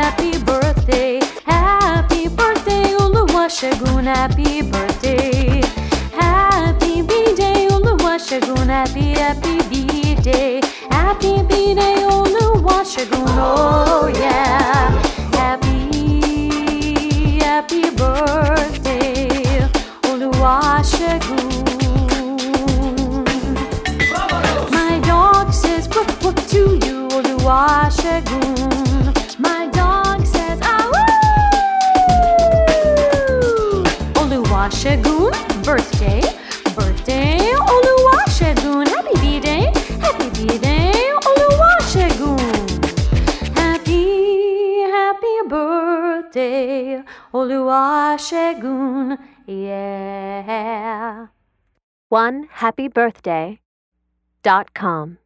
happy birthday. Happy birthday, Oluwasegun, happy birthday. Happy B-Day, Oluwasegun, happy B-Day. Happy B-Day, Oluwasegun, oh yeah. Happy birthday, Oluwasegun. My dog says woof woof to you, Oluwasegun. My dog says ah-woo! Oluwasegun, birthday, Oluwasegun. Happy B-Day, Oluwasegun. Happy birthday, Oluwasegun, yeah. OneHappyBirthday.com